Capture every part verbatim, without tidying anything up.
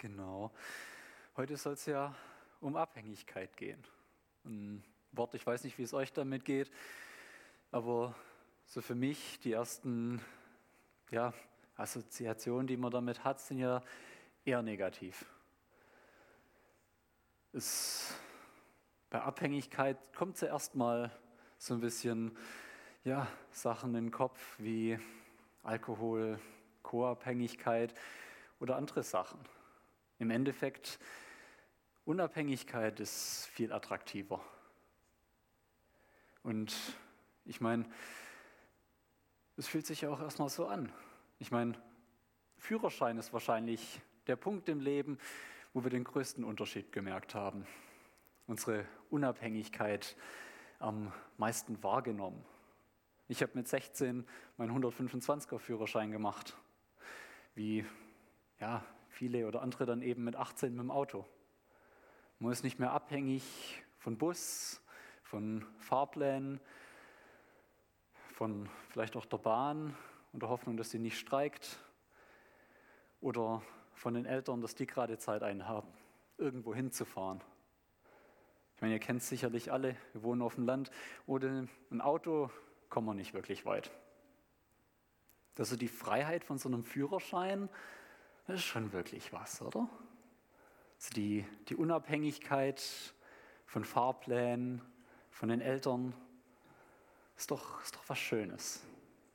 Genau. Heute soll es ja um Abhängigkeit gehen. Ein Wort, ich weiß nicht, wie es euch damit geht, aber so für mich die ersten ja, Assoziationen, die man damit hat, sind ja eher negativ. Es, bei Abhängigkeit kommt zuerst mal so ein bisschen ja, Sachen in den Kopf wie Alkohol, Co-Abhängigkeit oder andere Sachen. Im Endeffekt, Unabhängigkeit ist viel attraktiver. Und ich meine, es fühlt sich ja auch erstmal so an. Ich meine, Führerschein ist wahrscheinlich der Punkt im Leben, wo wir den größten Unterschied gemerkt haben. Unsere Unabhängigkeit am meisten wahrgenommen. Ich habe mit sechzehn meinen hundertfünfundzwanziger Führerschein gemacht, wie ja, viele oder andere dann eben mit achtzehn mit dem Auto. Man ist nicht mehr abhängig von Bus, von Fahrplänen, von vielleicht auch der Bahn und der Hoffnung, dass sie nicht streikt oder von den Eltern, dass die gerade Zeit einhaben, irgendwo hinzufahren. Ich meine, ihr kennt es sicherlich alle, wir wohnen auf dem Land, ohne ein Auto kommen wir nicht wirklich weit. Also die Freiheit von so einem Führerschein, das ist schon wirklich was, oder? Also die, die Unabhängigkeit von Fahrplänen, von den Eltern, ist doch, ist doch was Schönes.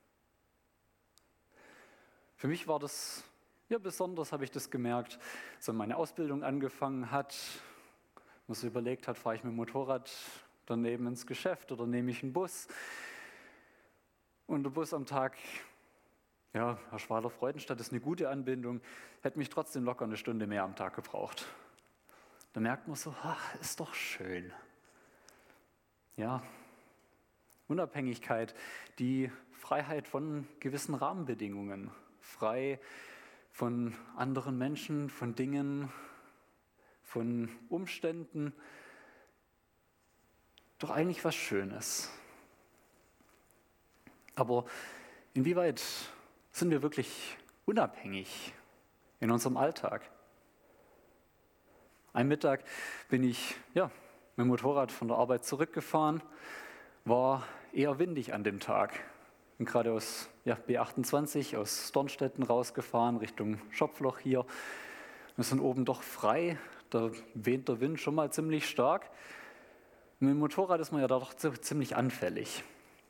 Für mich war das, ja besonders habe ich das gemerkt, als meine Ausbildung angefangen hat, man so überlegt hat, fahre ich mit dem Motorrad daneben ins Geschäft oder nehme ich einen Bus. Und der Bus am Tag, ja, Herr Schwader-Freudenstadt ist eine gute Anbindung, hätte mich trotzdem locker eine Stunde mehr am Tag gebraucht. Da merkt man so, ach, ist doch schön. Ja, Unabhängigkeit, die Freiheit von gewissen Rahmenbedingungen, frei von anderen Menschen, von Dingen, von Umständen, doch eigentlich was Schönes. Aber inwieweit sind wir wirklich unabhängig in unserem Alltag? Ein Mittag bin ich ja, mit dem Motorrad von der Arbeit zurückgefahren, war eher windig an dem Tag. Bin gerade aus ja, B achtundzwanzig, aus Dornstetten rausgefahren, Richtung Schopfloch hier. Wir sind oben doch frei, da weht der Wind schon mal ziemlich stark. Mit dem Motorrad ist man ja da doch ziemlich anfällig.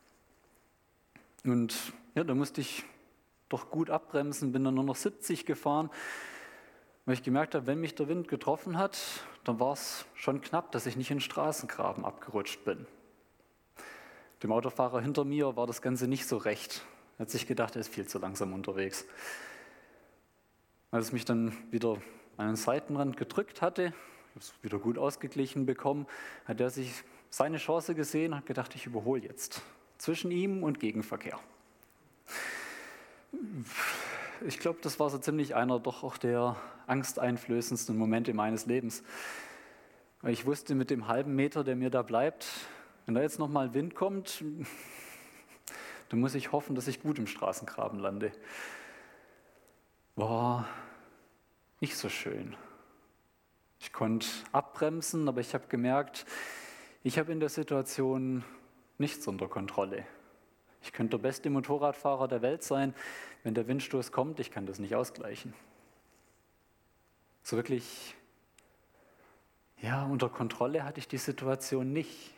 Und ja, da musste ich doch gut abbremsen, bin dann nur noch siebzig gefahren, weil ich gemerkt habe, wenn mich der Wind getroffen hat, dann war es schon knapp, dass ich nicht in den Straßengraben abgerutscht bin. Dem Autofahrer hinter mir war das Ganze nicht so recht. Er hat sich gedacht, er ist viel zu langsam unterwegs. Als es mich dann wieder an den Seitenrand gedrückt hatte, ich habe es wieder gut ausgeglichen bekommen, hat er sich seine Chance gesehen und hat gedacht, ich überhole jetzt. Zwischen ihm und Gegenverkehr. Ich glaube, das war so ziemlich einer doch auch der angsteinflößendsten Momente meines Lebens. Weil ich wusste, mit dem halben Meter, der mir da bleibt, wenn da jetzt nochmal Wind kommt, dann muss ich hoffen, dass ich gut im Straßengraben lande. War nicht so schön. Ich konnte abbremsen, aber ich habe gemerkt, ich habe in der Situation nichts unter Kontrolle. Ich könnte der beste Motorradfahrer der Welt sein, wenn der Windstoß kommt, ich kann das nicht ausgleichen. So wirklich, ja, unter Kontrolle hatte ich die Situation nicht.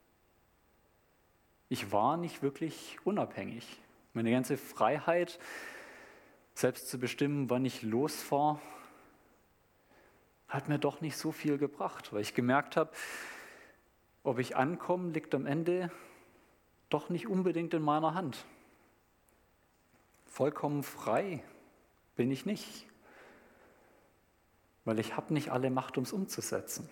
Ich war nicht wirklich unabhängig. Meine ganze Freiheit, selbst zu bestimmen, wann ich losfahre, hat mir doch nicht so viel gebracht, weil ich gemerkt habe, ob ich ankomme, liegt am Ende doch nicht unbedingt in meiner Hand. Vollkommen frei bin ich nicht, weil ich habe nicht alle Macht, um es umzusetzen.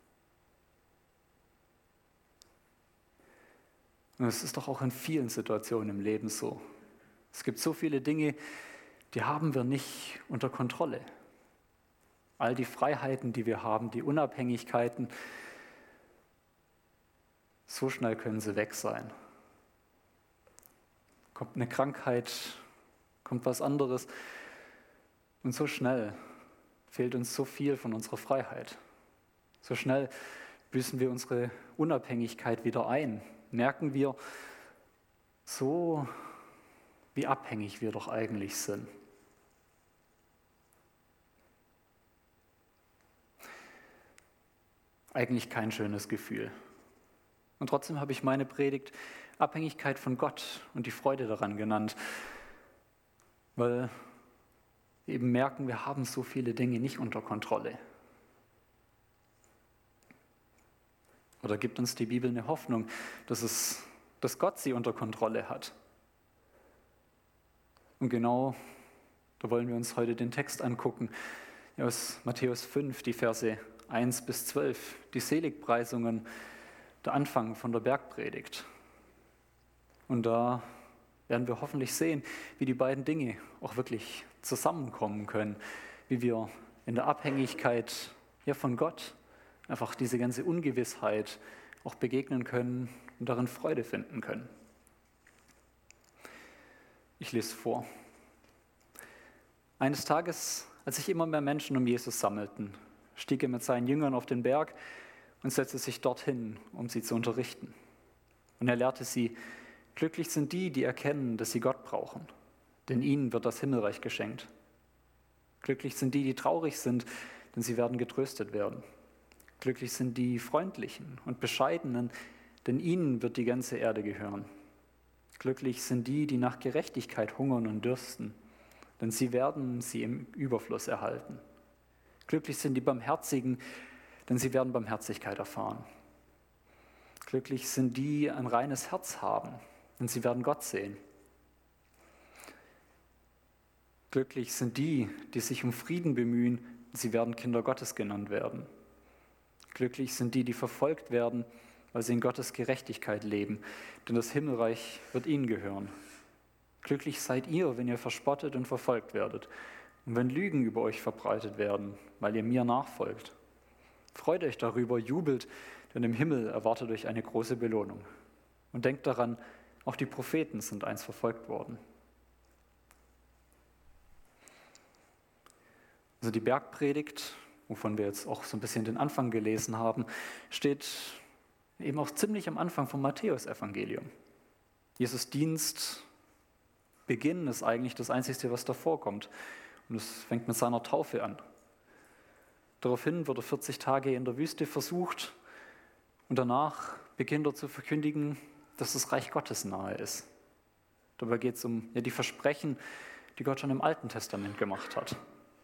Und es ist doch auch in vielen Situationen im Leben so. Es gibt so viele Dinge, die haben wir nicht unter Kontrolle. All die Freiheiten, die wir haben, die Unabhängigkeiten, so schnell können sie weg sein. Kommt eine Krankheit, kommt was anderes und so schnell fehlt uns so viel von unserer Freiheit. So schnell büßen wir unsere Unabhängigkeit wieder ein. Merken wir so, wie abhängig wir doch eigentlich sind. Eigentlich kein schönes Gefühl. Und trotzdem habe ich meine Predigt Abhängigkeit von Gott und die Freude daran genannt, weil wir eben merken, wir haben so viele Dinge nicht unter Kontrolle. Oder gibt uns die Bibel eine Hoffnung, dass, es, dass Gott sie unter Kontrolle hat? Und genau da wollen wir uns heute den Text angucken, aus Matthäus fünf, die Verse eins bis zwölf, die Seligpreisungen, der Anfang von der Bergpredigt. Und da werden wir hoffentlich sehen, wie die beiden Dinge auch wirklich zusammenkommen können, wie wir in der Abhängigkeit ja, von Gott einfach diese ganze Ungewissheit auch begegnen können und darin Freude finden können. Ich lese vor. Eines Tages, als sich immer mehr Menschen um Jesus sammelten, stieg er mit seinen Jüngern auf den Berg und setzte sich dorthin, um sie zu unterrichten. Und er lehrte sie: Glücklich sind die, die erkennen, dass sie Gott brauchen, denn ihnen wird das Himmelreich geschenkt. Glücklich sind die, die traurig sind, denn sie werden getröstet werden. Glücklich sind die Freundlichen und Bescheidenen, denn ihnen wird die ganze Erde gehören. Glücklich sind die, die nach Gerechtigkeit hungern und dürsten, denn sie werden sie im Überfluss erhalten. Glücklich sind die Barmherzigen, denn sie werden Barmherzigkeit erfahren. Glücklich sind die, die ein reines Herz haben, denn sie werden Gott sehen. Glücklich sind die, die sich um Frieden bemühen, denn sie werden Kinder Gottes genannt werden. Glücklich sind die, die verfolgt werden, weil sie in Gottes Gerechtigkeit leben, denn das Himmelreich wird ihnen gehören. Glücklich seid ihr, wenn ihr verspottet und verfolgt werdet und wenn Lügen über euch verbreitet werden, weil ihr mir nachfolgt. Freut euch darüber, jubelt, denn im Himmel erwartet euch eine große Belohnung. Und denkt daran, auch die Propheten sind einst verfolgt worden. Also die Bergpredigt, wovon wir jetzt auch so ein bisschen den Anfang gelesen haben, steht eben auch ziemlich am Anfang vom Matthäusevangelium. Jesus' Dienstbeginn ist eigentlich das Einzige, was davor kommt. Und es fängt mit seiner Taufe an. Daraufhin wird er vierzig Tage in der Wüste versucht und danach beginnt er zu verkündigen, dass das Reich Gottes nahe ist. Dabei geht es um ja, die Versprechen, die Gott schon im Alten Testament gemacht hat.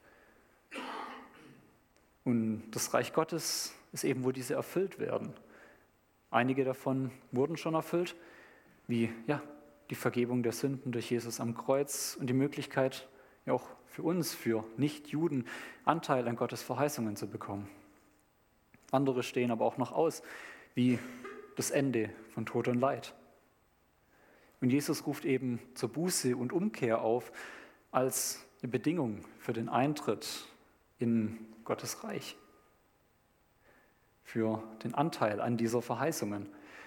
Und das Reich Gottes ist eben, wo diese erfüllt werden. Einige davon wurden schon erfüllt, wie ja, die Vergebung der Sünden durch Jesus am Kreuz und die Möglichkeit, ja auch für uns, für Nichtjuden, Anteil an Gottes Verheißungen zu bekommen. Andere stehen aber auch noch aus, wie das Ende von Tod und Leid. Und Jesus ruft eben zur Buße und Umkehr auf als eine Bedingung für den Eintritt in Gottes Reich, für den Anteil an dieser Verheißungen.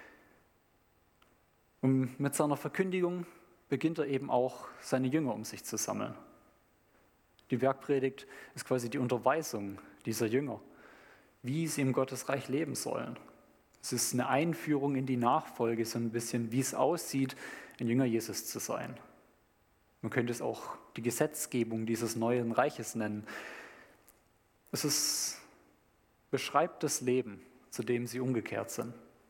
Und mit seiner Verkündigung beginnt er eben auch, seine Jünger um sich zu sammeln. Die Bergpredigt ist quasi die Unterweisung dieser Jünger, wie sie im Gottesreich leben sollen. Es ist eine Einführung in die Nachfolge, so ein bisschen, wie es aussieht, ein Jünger Jesus zu sein. Man könnte es auch die Gesetzgebung dieses neuen Reiches nennen. Es ist, beschreibt das Leben, zu dem sie umgekehrt sind.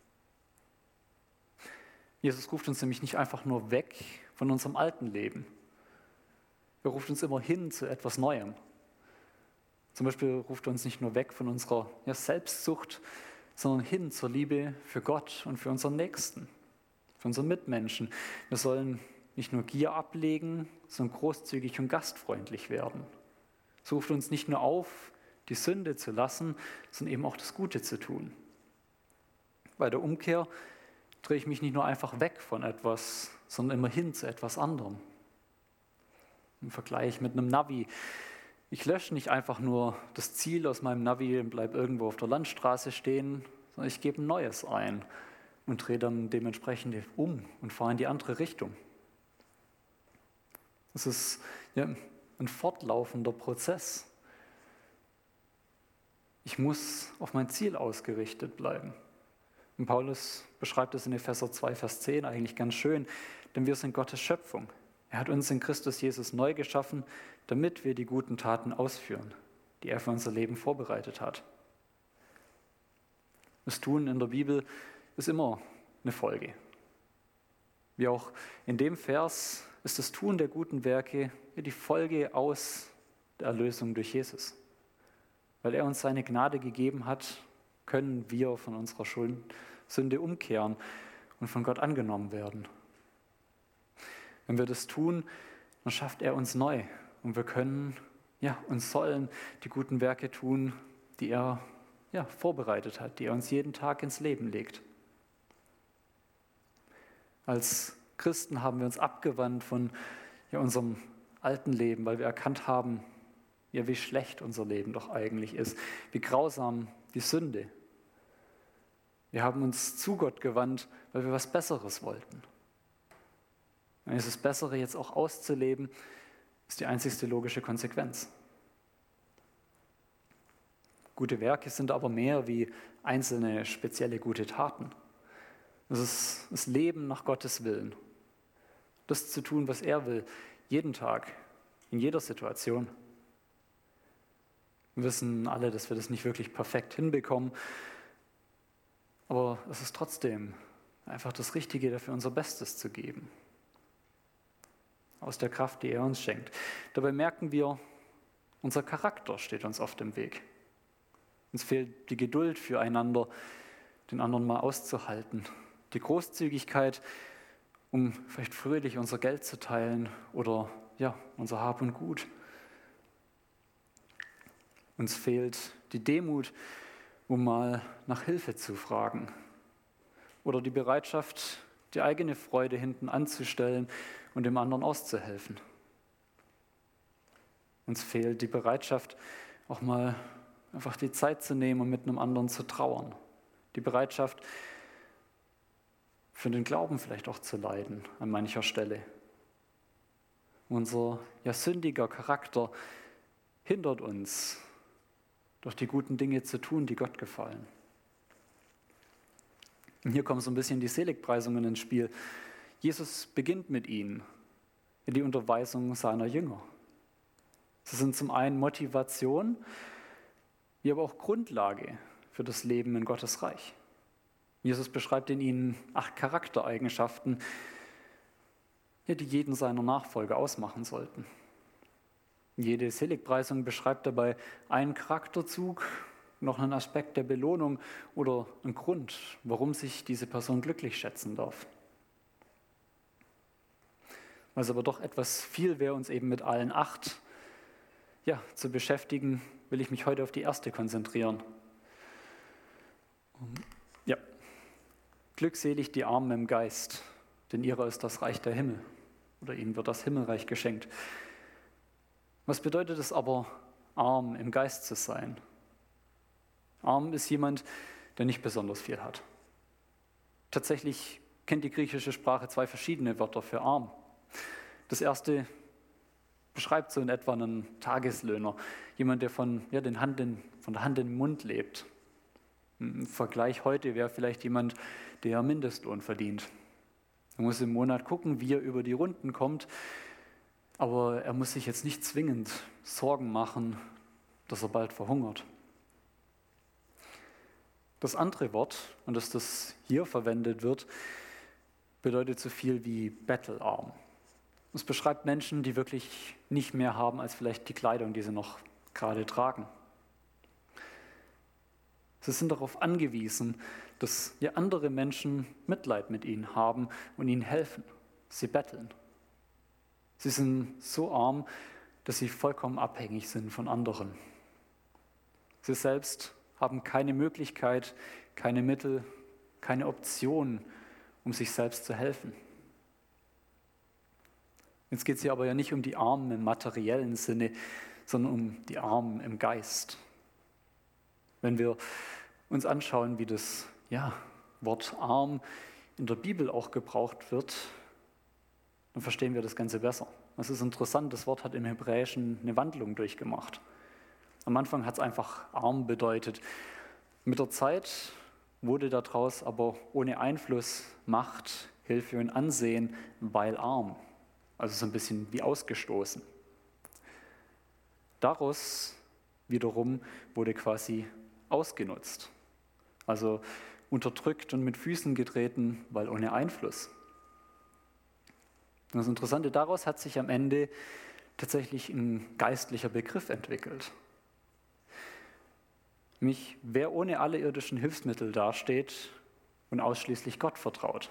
Jesus ruft uns nämlich nicht einfach nur weg von unserem alten Leben. Er ruft uns immer hin zu etwas Neuem. Zum Beispiel ruft er uns nicht nur weg von unserer ja, Selbstsucht, sondern hin zur Liebe für Gott und für unseren Nächsten, für unsere Mitmenschen. Wir sollen nicht nur Gier ablegen, sondern großzügig und gastfreundlich werden. Es ruft uns nicht nur auf, die Sünde zu lassen, sondern eben auch das Gute zu tun. Bei der Umkehr drehe ich mich nicht nur einfach weg von etwas, sondern immer hin zu etwas anderem. Im Vergleich mit einem Navi. Ich lösche nicht einfach nur das Ziel aus meinem Navi und bleibe irgendwo auf der Landstraße stehen, sondern ich gebe ein neues ein und drehe dann dementsprechend um und fahre in die andere Richtung. Es ist ja, ein fortlaufender Prozess. Ich muss auf mein Ziel ausgerichtet bleiben. Und Paulus beschreibt es in Epheser zwei, Vers zehn eigentlich ganz schön, denn wir sind Gottes Schöpfung. Er hat uns in Christus Jesus neu geschaffen, damit wir die guten Taten ausführen, die er für unser Leben vorbereitet hat. Das Tun in der Bibel ist immer eine Folge. Wie auch in dem Vers ist das Tun der guten Werke die Folge aus der Erlösung durch Jesus. Weil er uns seine Gnade gegeben hat, können wir von unserer Schuld, Sünde umkehren und von Gott angenommen werden. Wenn wir das tun, dann schafft er uns neu und wir können ja, und sollen die guten Werke tun, die er ja, vorbereitet hat, die er uns jeden Tag ins Leben legt. Als Christen haben wir uns abgewandt von ja, unserem alten Leben, weil wir erkannt haben, ja, wie schlecht unser Leben doch eigentlich ist, wie grausam die Sünde. Wir haben uns zu Gott gewandt, weil wir was Besseres wollten. Und dieses Bessere jetzt auch auszuleben, ist die einzigste logische Konsequenz. Gute Werke sind aber mehr wie einzelne spezielle gute Taten. Es ist das Leben nach Gottes Willen. Das zu tun, was er will, jeden Tag, in jeder Situation. Wir wissen alle, dass wir das nicht wirklich perfekt hinbekommen, aber es ist trotzdem einfach das Richtige, dafür unser Bestes zu geben. Aus der Kraft, die er uns schenkt. Dabei merken wir, unser Charakter steht uns oft im Weg. Uns fehlt die Geduld füreinander, den anderen mal auszuhalten. Die Großzügigkeit, um vielleicht fröhlich unser Geld zu teilen oder ja, unser Hab und Gut. Uns fehlt die Demut, um mal nach Hilfe zu fragen. Oder die Bereitschaft, die eigene Freude hinten anzustellen und dem anderen auszuhelfen. Uns fehlt die Bereitschaft, auch mal einfach die Zeit zu nehmen, um mit einem anderen zu trauern. Die Bereitschaft, für den Glauben vielleicht auch zu leiden an mancher Stelle. Unser ja, sündiger Charakter hindert uns, doch die guten Dinge zu tun, die Gott gefallen. Und hier kommen so ein bisschen die Seligpreisungen ins Spiel. Jesus beginnt mit ihnen in die Unterweisung seiner Jünger. Sie sind zum einen Motivation, wie aber auch Grundlage für das Leben in Gottes Reich. Jesus beschreibt in ihnen acht Charaktereigenschaften, die jeden seiner Nachfolger ausmachen sollten. Jede Seligpreisung beschreibt dabei einen Charakterzug, noch einen Aspekt der Belohnung oder einen Grund, warum sich diese Person glücklich schätzen darf. Weil es aber doch etwas viel wäre, uns eben mit allen acht ja, zu beschäftigen, will ich mich heute auf die erste konzentrieren. Ja. Glückselig die Armen im Geist, denn ihrer ist das Reich der Himmel oder ihnen wird das Himmelreich geschenkt. Was bedeutet es aber, arm im Geist zu sein? Arm ist jemand, der nicht besonders viel hat. Tatsächlich kennt die griechische Sprache zwei verschiedene Wörter für arm. Das erste beschreibt so in etwa einen Tageslöhner, jemand, der von, ja, den Hand in, von der Hand in den Mund lebt. Im Vergleich heute wäre vielleicht jemand, der Mindestlohn verdient. Er muss im Monat gucken, wie er über die Runden kommt, aber er muss sich jetzt nicht zwingend Sorgen machen, dass er bald verhungert. Das andere Wort, und das das hier verwendet wird, bedeutet so viel wie bettelarm. Es beschreibt Menschen, die wirklich nicht mehr haben als vielleicht die Kleidung, die sie noch gerade tragen. Sie sind darauf angewiesen, dass ja andere Menschen Mitleid mit ihnen haben und ihnen helfen. Sie betteln. Sie sind so arm, dass sie vollkommen abhängig sind von anderen. Sie selbst haben keine Möglichkeit, keine Mittel, keine Option, um sich selbst zu helfen. Jetzt geht es hier aber ja nicht um die Armen im materiellen Sinne, sondern um die Armen im Geist. Wenn wir uns anschauen, wie das ja, Wort arm in der Bibel auch gebraucht wird, dann verstehen wir das Ganze besser. Das ist interessant, das Wort hat im Hebräischen eine Wandlung durchgemacht. Am Anfang hat es einfach arm bedeutet. Mit der Zeit wurde daraus aber ohne Einfluss, Macht, Hilfe und Ansehen, weil arm. Also so ein bisschen wie ausgestoßen. Daraus wiederum wurde quasi ausgenutzt. Also unterdrückt und mit Füßen getreten, weil ohne Einfluss. Und das Interessante daraus hat sich am Ende tatsächlich ein geistlicher Begriff entwickelt. Nämlich, wer ohne alle irdischen Hilfsmittel dasteht und ausschließlich Gott vertraut.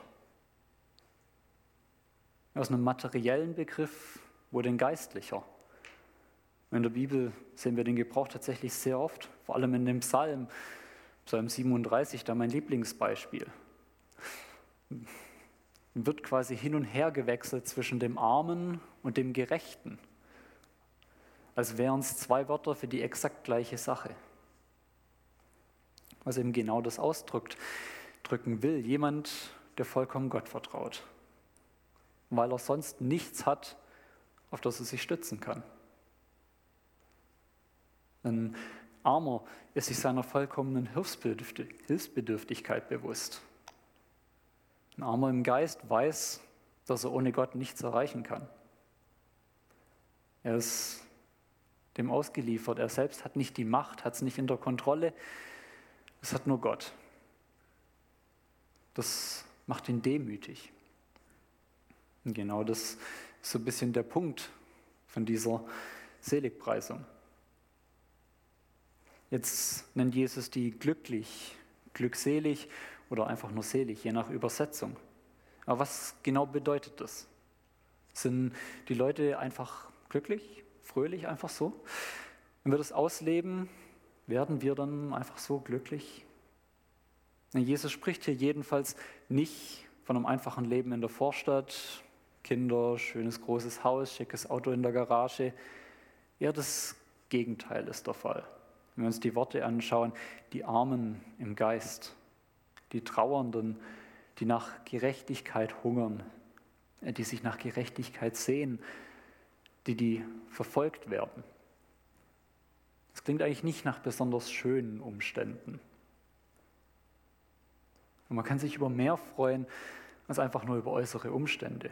Aus einem materiellen Begriff wurde ein geistlicher. In der Bibel sehen wir den Gebrauch tatsächlich sehr oft, vor allem in dem Psalm, Psalm siebenunddreißig, da mein Lieblingsbeispiel. Wird quasi hin und her gewechselt zwischen dem Armen und dem Gerechten, als wären es zwei Wörter für die exakt gleiche Sache. Was eben genau das ausdrückt, drücken will. Jemand, der vollkommen Gott vertraut, weil er sonst nichts hat, auf das er sich stützen kann. Ein Armer ist sich seiner vollkommenen Hilfsbedürftigkeit bewusst. Ein Armer im Geist weiß, dass er ohne Gott nichts erreichen kann. Er ist dem ausgeliefert. Er selbst hat nicht die Macht, hat es nicht in der Kontrolle. Es hat nur Gott. Das macht ihn demütig. Und genau das ist so ein bisschen der Punkt von dieser Seligpreisung. Jetzt nennt Jesus die glücklich, glückselig oder einfach nur selig, je nach Übersetzung. Aber was genau bedeutet das? Sind die Leute einfach glücklich, fröhlich, einfach so? Wenn wir das ausleben, werden wir dann einfach so glücklich? Jesus spricht hier jedenfalls nicht von einem einfachen Leben in der Vorstadt, Kinder, schönes großes Haus, schickes Auto in der Garage. Eher das Gegenteil ist der Fall. Wenn wir uns die Worte anschauen, die Armen im Geist, die Trauernden, die nach Gerechtigkeit hungern, die sich nach Gerechtigkeit sehen, die, die verfolgt werden. Das klingt eigentlich nicht nach besonders schönen Umständen. Und man kann sich über mehr freuen, als einfach nur über äußere Umstände.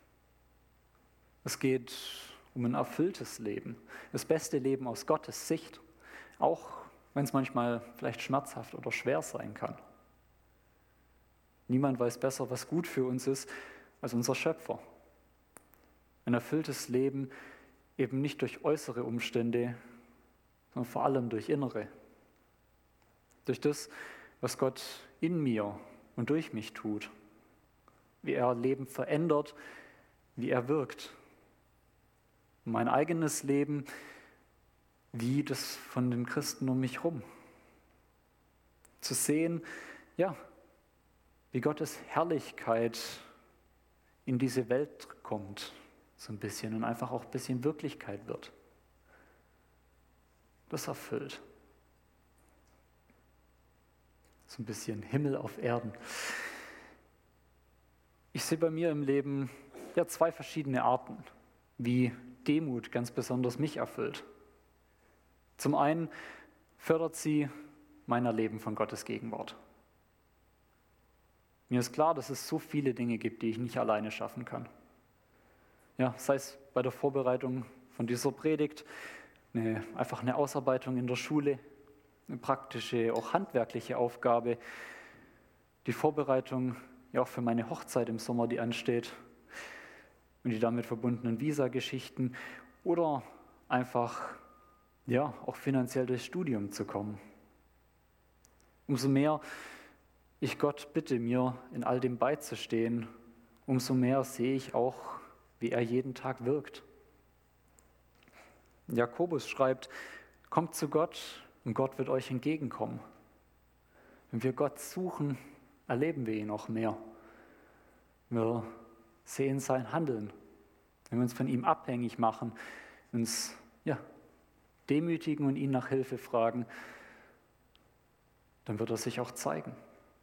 Es geht um ein erfülltes Leben, das beste Leben aus Gottes Sicht, auch wenn es manchmal vielleicht schmerzhaft oder schwer sein kann. Niemand weiß besser, was gut für uns ist, als unser Schöpfer. Ein erfülltes Leben eben nicht durch äußere Umstände, sondern vor allem durch innere. Durch das, was Gott in mir und durch mich tut. Wie er Leben verändert, wie er wirkt. Mein eigenes Leben, wie das von den Christen um mich herum. Zu sehen, ja, wie Gottes Herrlichkeit in diese Welt kommt, so ein bisschen, und einfach auch ein bisschen Wirklichkeit wird. Das erfüllt. So ein bisschen Himmel auf Erden. Ich sehe bei mir im Leben ja zwei verschiedene Arten, wie Demut ganz besonders mich erfüllt. Zum einen fördert sie mein Erleben von Gottes Gegenwart. Mir ist klar, dass es so viele Dinge gibt, die ich nicht alleine schaffen kann. Ja, sei es bei der Vorbereitung von dieser Predigt, eine, einfach eine Ausarbeitung in der Schule, eine praktische, auch handwerkliche Aufgabe, die Vorbereitung ja auch für meine Hochzeit im Sommer, die ansteht, und die damit verbundenen Visa-Geschichten oder einfach ja, auch finanziell durchs Studium zu kommen. Umso mehr ich Gott bitte, mir in all dem beizustehen, umso mehr sehe ich auch, wie er jeden Tag wirkt. Jakobus schreibt, kommt zu Gott und Gott wird euch entgegenkommen. Wenn wir Gott suchen, erleben wir ihn auch mehr. Wir sehen sein Handeln. Wenn wir uns von ihm abhängig machen, uns ja, demütigen und ihn nach Hilfe fragen, dann wird er sich auch zeigen.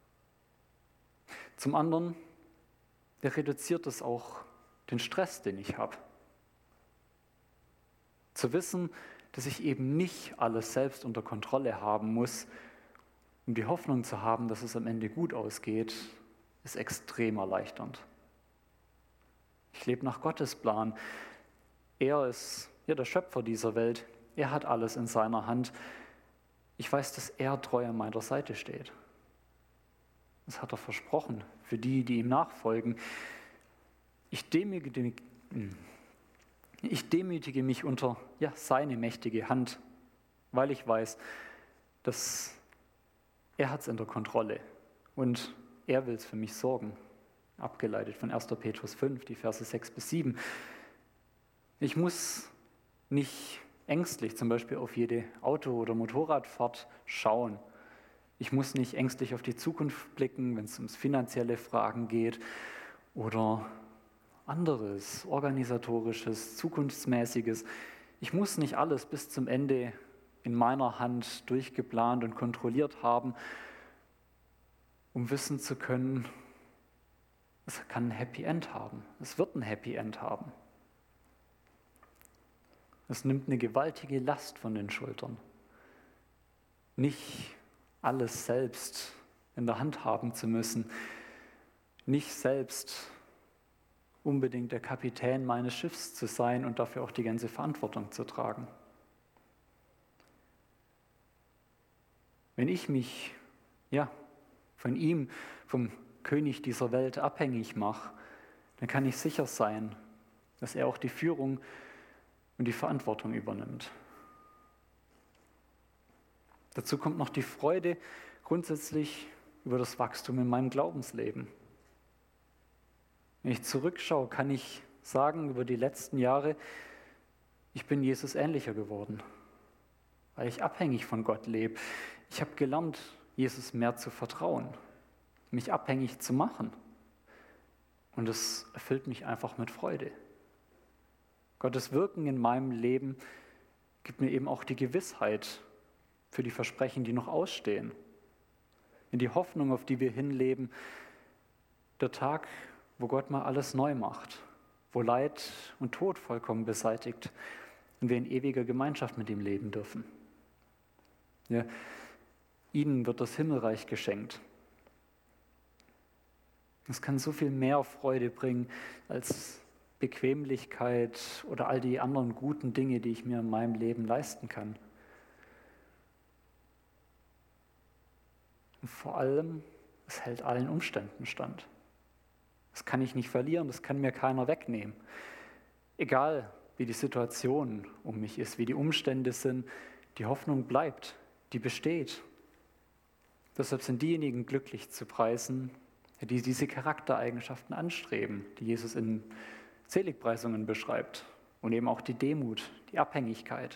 Zum anderen, der reduziert es auch den Stress, den ich habe. Zu wissen, dass ich eben nicht alles selbst unter Kontrolle haben muss, um die Hoffnung zu haben, dass es am Ende gut ausgeht, ist extrem erleichternd. Ich lebe nach Gottes Plan. Er ist ja der Schöpfer dieser Welt. Er hat alles in seiner Hand. Ich weiß, dass er treu an meiner Seite steht. Das hat er versprochen für die, die ihm nachfolgen. Ich demütige, ich demütige mich unter ja, seine mächtige Hand, weil ich weiß, dass er hat es in der Kontrolle und er will es für mich sorgen. Abgeleitet von erster Petrus fünf, die Verse sechs bis sieben. Ich muss nicht ängstlich zum Beispiel auf jede Auto- oder Motorradfahrt schauen. Ich muss nicht ängstlich auf die Zukunft blicken, wenn es ums finanzielle Fragen geht oder anderes, organisatorisches, zukunftsmäßiges. Ich muss nicht alles bis zum Ende in meiner Hand durchgeplant und kontrolliert haben, um wissen zu können, es kann ein Happy End haben. Es wird ein Happy End haben. Es nimmt eine gewaltige Last von den Schultern. Nicht alles selbst in der Hand haben zu müssen. Nicht selbst unbedingt der Kapitän meines Schiffs zu sein und dafür auch die ganze Verantwortung zu tragen. Wenn ich mich ja, von ihm, vom König dieser Welt abhängig mache, dann kann ich sicher sein, dass er auch die Führung und die Verantwortung übernimmt. Dazu kommt noch die Freude grundsätzlich über das Wachstum in meinem Glaubensleben. Wenn ich zurückschaue, kann ich sagen, über die letzten Jahre, ich bin Jesus ähnlicher geworden, weil ich abhängig von Gott lebe. Ich habe gelernt, Jesus mehr zu vertrauen, mich abhängig zu machen. Und es erfüllt mich einfach mit Freude. Gottes Wirken in meinem Leben gibt mir eben auch die Gewissheit für die Versprechen, die noch ausstehen. In die Hoffnung, auf die wir hinleben, der Tag, wo Gott mal alles neu macht, wo Leid und Tod vollkommen beseitigt und wir in ewiger Gemeinschaft mit ihm leben dürfen. Ja, ihnen wird das Himmelreich geschenkt. Es kann so viel mehr Freude bringen als Bequemlichkeit oder all die anderen guten Dinge, die ich mir in meinem Leben leisten kann. Und vor allem, es hält allen Umständen stand. Das kann ich nicht verlieren, das kann mir keiner wegnehmen. Egal, wie die Situation um mich ist, wie die Umstände sind, die Hoffnung bleibt, die besteht. Deshalb sind diejenigen glücklich zu preisen, die diese Charaktereigenschaften anstreben, die Jesus in Seligpreisungen beschreibt und eben auch die Demut, die Abhängigkeit.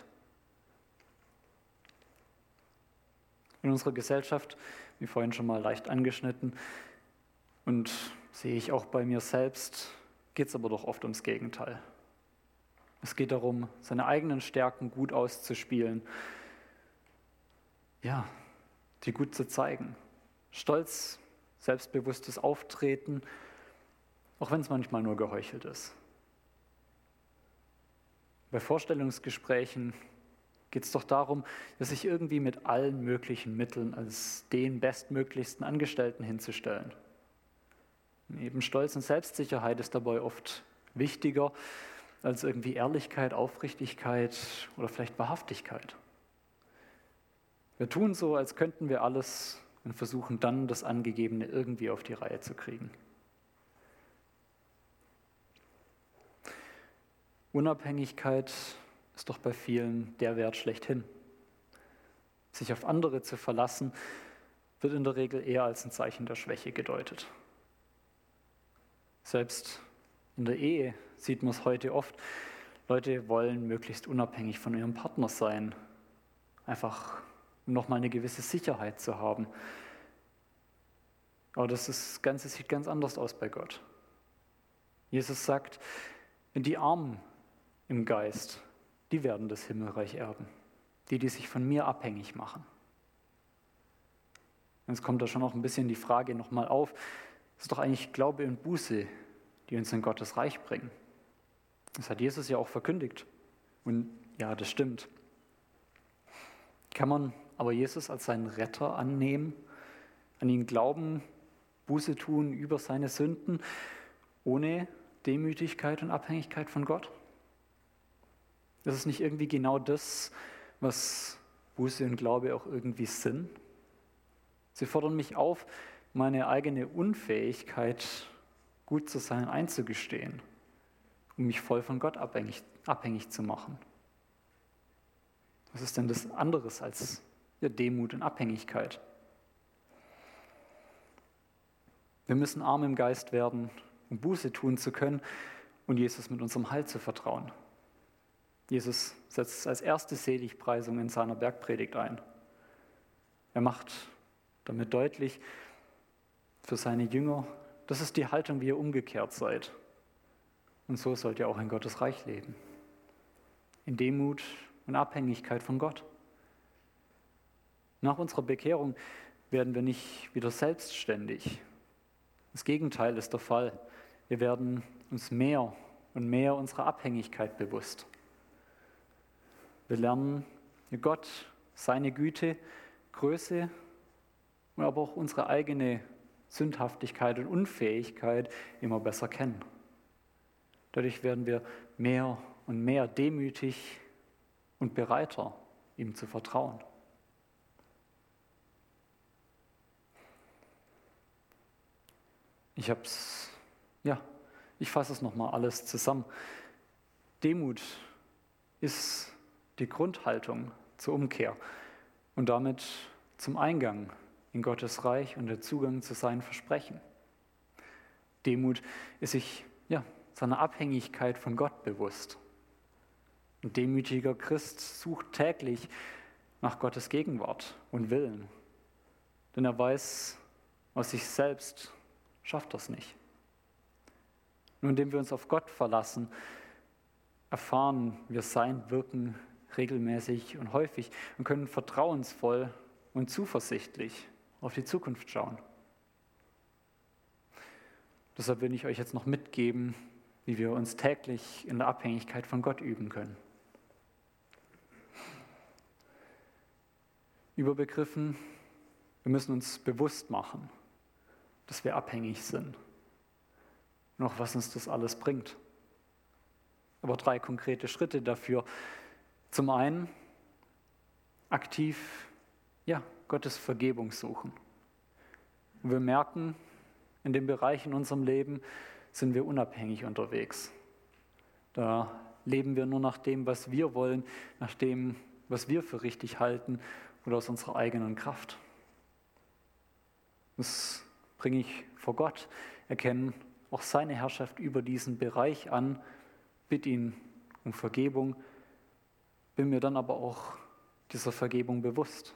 In unserer Gesellschaft, wie vorhin schon mal leicht angeschnitten, und sehe ich auch bei mir selbst, geht es aber doch oft ums Gegenteil. Es geht darum, seine eigenen Stärken gut auszuspielen, ja, die gut zu zeigen. Stolz, selbstbewusstes Auftreten, auch wenn es manchmal nur geheuchelt ist. Bei Vorstellungsgesprächen geht es doch darum, dass sich irgendwie mit allen möglichen Mitteln als den bestmöglichsten Angestellten hinzustellen. Eben Stolz und Selbstsicherheit ist dabei oft wichtiger als irgendwie Ehrlichkeit, Aufrichtigkeit oder vielleicht Wahrhaftigkeit. Wir tun so, als könnten wir alles und versuchen dann, das Angegebene irgendwie auf die Reihe zu kriegen. Unabhängigkeit ist doch bei vielen der Wert schlechthin. Sich auf andere zu verlassen, wird in der Regel eher als ein Zeichen der Schwäche gedeutet. Selbst in der Ehe sieht man es heute oft. Leute wollen möglichst unabhängig von ihrem Partner sein, einfach um nochmal eine gewisse Sicherheit zu haben. Aber das, ist, das Ganze sieht ganz anders aus bei Gott. Jesus sagt, die Armen im Geist, die werden das Himmelreich erben. Die, die sich von mir abhängig machen. Jetzt kommt da schon noch ein bisschen die Frage nochmal auf, es ist doch eigentlich Glaube und Buße, die uns in Gottes Reich bringen. Das hat Jesus ja auch verkündigt. Und ja, das stimmt. Kann man aber Jesus als seinen Retter annehmen, an ihn glauben, Buße tun über seine Sünden, ohne Demütigkeit und Abhängigkeit von Gott? Das ist nicht irgendwie genau das, was Buße und Glaube auch irgendwie sind? Sie fordern mich auf, meine eigene Unfähigkeit, gut zu sein, einzugestehen, um mich voll von Gott abhängig, abhängig zu machen. Was ist denn das anderes als ja, Demut und Abhängigkeit? Wir müssen arm im Geist werden, um Buße tun zu können und Jesus mit unserem Heil zu vertrauen. Jesus setzt es als erste Seligpreisung in seiner Bergpredigt ein. Er macht damit deutlich für seine Jünger, das ist die Haltung, wie ihr umgekehrt seid. Und so sollt ihr auch in Gottes Reich leben. In Demut und Abhängigkeit von Gott. Nach unserer Bekehrung werden wir nicht wieder selbstständig. Das Gegenteil ist der Fall. Wir werden uns mehr und mehr unserer Abhängigkeit bewusst. Wir lernen Gott, seine Güte, Größe und aber auch unsere eigene Sündhaftigkeit und Unfähigkeit immer besser kennen. Dadurch werden wir mehr und mehr demütig und bereiter, ihm zu vertrauen. Ich hab's, ja, ich fasse es nochmal alles zusammen. Demut ist die Grundhaltung zur Umkehr und damit zum Eingang in Gottes Reich und der Zugang zu seinen Versprechen. Demut ist sich ja, seiner Abhängigkeit von Gott bewusst. Ein demütiger Christ sucht täglich nach Gottes Gegenwart und Willen, denn er weiß, aus sich selbst schafft er es nicht. Nur indem wir uns auf Gott verlassen, erfahren wir sein Wirken regelmäßig und häufig und können vertrauensvoll und zuversichtlich auf die Zukunft schauen. Deshalb will ich euch jetzt noch mitgeben, wie wir uns täglich in der Abhängigkeit von Gott üben können. Überbegriffen, wir müssen uns bewusst machen, dass wir abhängig sind und auch was uns das alles bringt. Aber drei konkrete Schritte dafür. Zum einen aktiv, ja, Gottes Vergebung suchen. Und wir merken, in dem Bereich in unserem Leben sind wir unabhängig unterwegs. Da leben wir nur nach dem, was wir wollen, nach dem, was wir für richtig halten oder aus unserer eigenen Kraft. Das bringe ich vor Gott, erkenne auch seine Herrschaft über diesen Bereich an, bitte ihn um Vergebung, bin mir dann aber auch dieser Vergebung bewusst.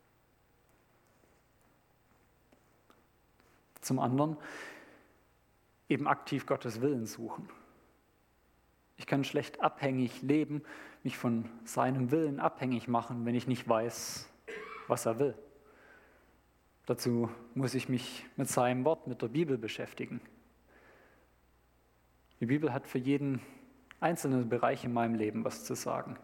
Zum anderen eben aktiv Gottes Willen suchen. Ich kann schlecht abhängig leben, mich von seinem Willen abhängig machen, wenn ich nicht weiß, was er will. Dazu muss ich mich mit seinem Wort, mit der Bibel beschäftigen. Die Bibel hat für jeden einzelnen Bereich in meinem Leben was zu sagen.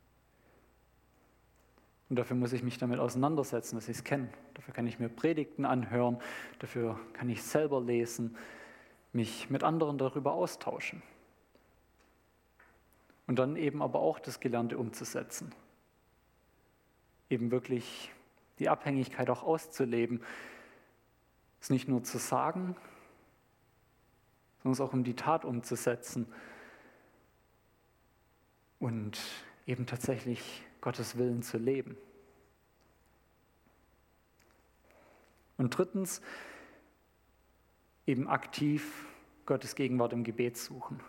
Und dafür muss ich mich damit auseinandersetzen, dass ich es kenne. Dafür kann ich mir Predigten anhören, dafür kann ich selber lesen, mich mit anderen darüber austauschen. Und dann eben aber auch das Gelernte umzusetzen. Eben wirklich die Abhängigkeit auch auszuleben. Es nicht nur zu sagen, sondern es auch in die Tat umzusetzen. Und eben tatsächlich Gottes Willen zu leben. Und drittens, eben aktiv Gottes Gegenwart im Gebet suchen.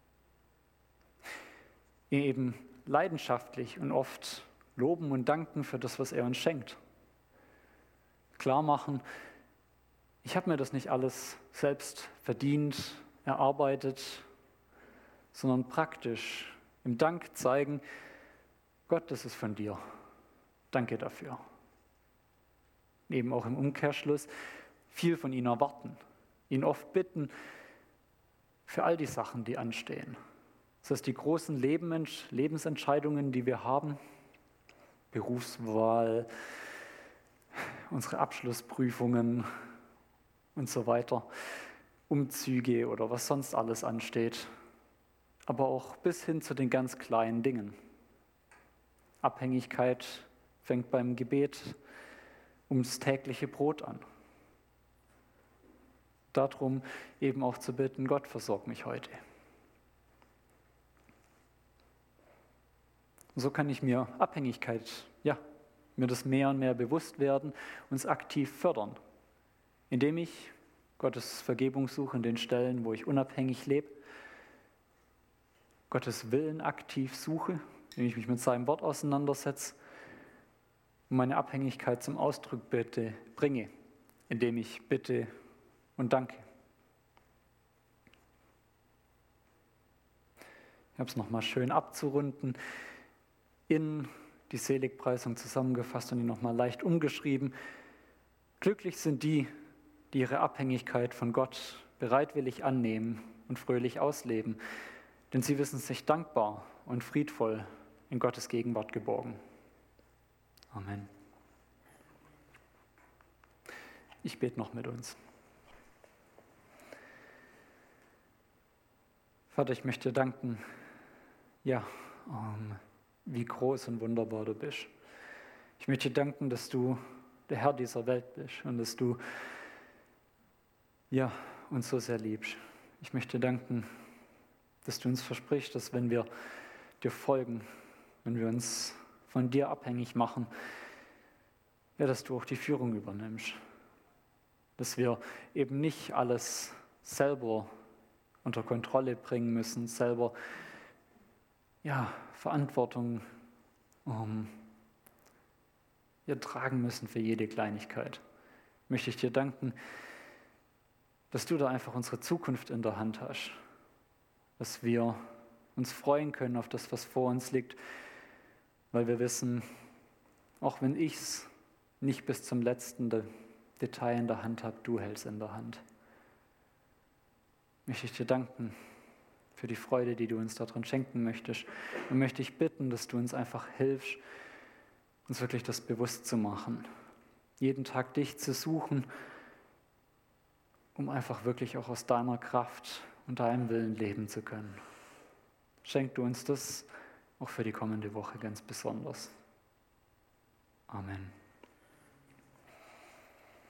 Eben leidenschaftlich und oft loben und danken für das, was er uns schenkt. Klar machen, ich habe mir das nicht alles selbst verdient, erarbeitet, sondern praktisch im Dank zeigen, Gott, das ist von dir. Danke dafür. Eben auch im Umkehrschluss viel von ihm erwarten, ihn oft bitten für all die Sachen, die anstehen. Das heißt, die großen Lebensentscheidungen, die wir haben, Berufswahl, unsere Abschlussprüfungen und so weiter, Umzüge oder was sonst alles ansteht, aber auch bis hin zu den ganz kleinen Dingen. Abhängigkeit fängt beim Gebet ums tägliche Brot an. Darum eben auch zu bitten, Gott, versorg mich heute. Und so kann ich mir Abhängigkeit, ja, mir das mehr und mehr bewusst werden, uns aktiv fördern, indem ich Gottes Vergebung suche in den Stellen, wo ich unabhängig lebe, Gottes Willen aktiv suche, indem ich mich mit seinem Wort auseinandersetze und meine Abhängigkeit zum Ausdruck bitte, bringe, indem ich bitte und danke. Ich habe es nochmal schön abzurunden, in die Seligpreisung zusammengefasst und die nochmal leicht umgeschrieben. Glücklich sind die, die ihre Abhängigkeit von Gott bereitwillig annehmen und fröhlich ausleben, denn sie wissen sich dankbar und friedvoll in Gottes Gegenwart geborgen. Amen. Ich bete noch mit uns. Vater, ich möchte dir danken, ja, um, wie groß und wunderbar du bist. Ich möchte dir danken, dass du der Herr dieser Welt bist und dass du ja, uns so sehr liebst. Ich möchte dir danken, dass du uns versprichst, dass wenn wir dir folgen, wenn wir uns von dir abhängig machen, ja, dass du auch die Führung übernimmst. Dass wir eben nicht alles selber unter Kontrolle bringen müssen, selber ja, Verantwortung um, ja, tragen müssen für jede Kleinigkeit. Möchte ich dir danken, dass du da einfach unsere Zukunft in der Hand hast, dass wir uns freuen können auf das, was vor uns liegt, weil wir wissen, auch wenn ich es nicht bis zum letzten Detail in der Hand habe, du hältst in der Hand. Möchte ich dir danken für die Freude, die du uns darin schenken möchtest. Und möchte ich bitten, dass du uns einfach hilfst, uns wirklich das bewusst zu machen. Jeden Tag dich zu suchen, um einfach wirklich auch aus deiner Kraft und deinem Willen leben zu können. Schenk du uns das auch für die kommende Woche ganz besonders. Amen.